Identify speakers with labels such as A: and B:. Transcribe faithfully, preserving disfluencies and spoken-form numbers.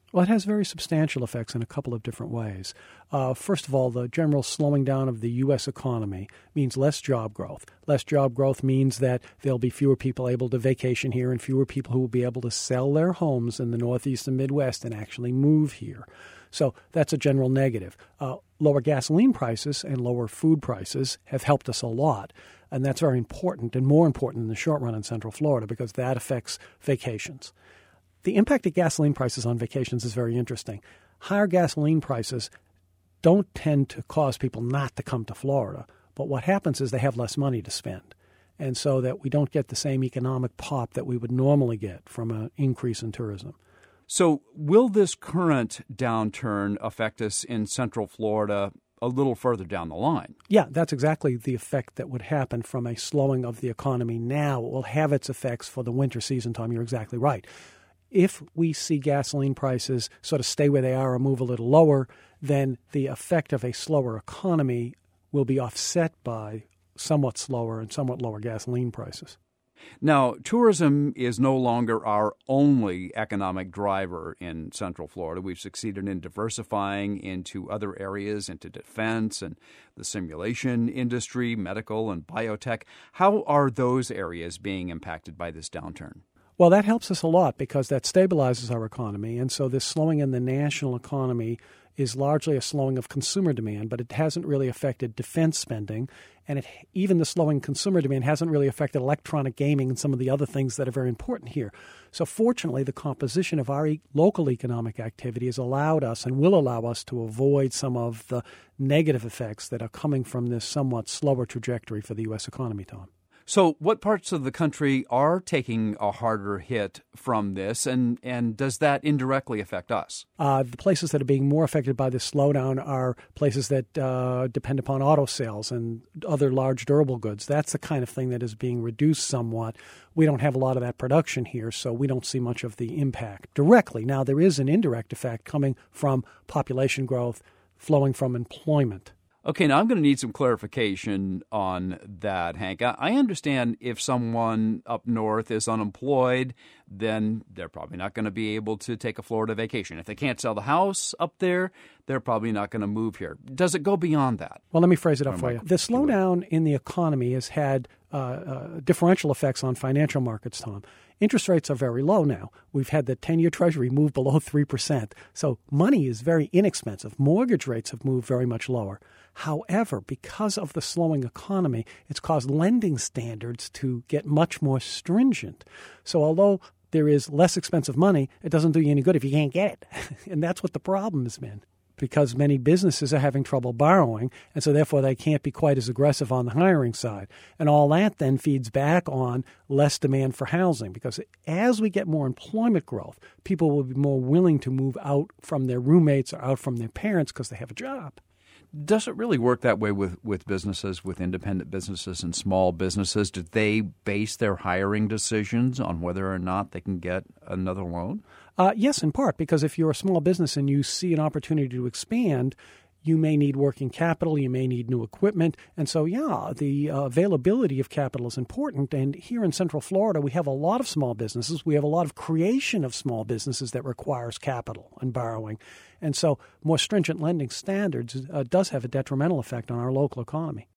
A: Well, it has very substantial effects in a couple of different ways. Uh, first of all, the general slowing down of the U S economy means less job growth. Less job growth means that there'll be fewer people able to vacation here and fewer people who will be able to sell their homes in the Northeast and Midwest and actually move here. So that's a general negative. Uh, lower gasoline prices and lower food prices have helped us a lot. And that's very important and more important in the short run in Central Florida because that affects vacations. The impact of gasoline prices on vacations is very interesting. Higher gasoline prices don't tend to cause people not to come to Florida, but what happens is they have less money to spend, and so that we don't get the same economic pop that we would normally get from an increase in tourism.
B: So will this current downturn affect us in Central Florida a little further down the line?
A: Yeah, that's exactly the effect that would happen from a slowing of the economy now. It will have its effects for the winter season, Tom. You're exactly right. If we see gasoline prices sort of stay where they are or move a little lower, then the effect of a slower economy will be offset by somewhat slower and somewhat lower gasoline prices.
B: Now, tourism is no longer our only economic driver in Central Florida. We've succeeded in diversifying into other areas, into defense and the simulation industry, medical and biotech. How are those areas being impacted by this downturn?
A: Well, that helps us a lot because that stabilizes our economy. And so this slowing in the national economy is largely a slowing of consumer demand, but it hasn't really affected defense spending. And it, even the slowing consumer demand hasn't really affected electronic gaming and some of the other things that are very important here. So fortunately, the composition of our e- local economic activity has allowed us and will allow us to avoid some of the negative effects that are coming from this somewhat slower trajectory for the U S economy, Tom.
B: So what parts of the country are taking a harder hit from this, and, and does that indirectly affect us?
A: Uh, the places that are being more affected by this slowdown are places that uh, depend upon auto sales and other large durable goods. That's the kind of thing that is being reduced somewhat. We don't have a lot of that production here, so we don't see much of the impact directly. Now, there is an indirect effect coming from population growth flowing from employment.
B: Okay, now I'm going to need some clarification on that, Hank. I understand if someone up north is unemployed, then they're probably not going to be able to take a Florida vacation. If they can't sell the house up there, they're probably not going to move here. Does it go beyond that?
A: Well, let me phrase it up for you. The slowdown in the economy has had uh, uh, differential effects on financial markets, Tom. Interest rates are very low now. We've had the ten-year Treasury move below three percent. So money is very inexpensive. Mortgage rates have moved very much lower. However, because of the slowing economy, it's caused lending standards to get much more stringent. So although there is less expensive money, it doesn't do you any good if you can't get it. And that's what the problem has been, because many businesses are having trouble borrowing, and so therefore they can't be quite as aggressive on the hiring side. And all that then feeds back on less demand for housing, because as we get more employment growth, people will be more willing to move out from their roommates or out from their parents because they have a job.
B: Does it really work that way with, with businesses, with independent businesses and small businesses? Do they base their hiring decisions on whether or not they can get another loan?
A: Uh, yes, in part, because if you're a small business and you see an opportunity to expand, you may need working capital, you may need new equipment. And so, yeah, the uh, availability of capital is important. And here in Central Florida, we have a lot of small businesses. We have a lot of creation of small businesses that requires capital and borrowing. And so more stringent lending standards uh, does have a detrimental effect on our local economy.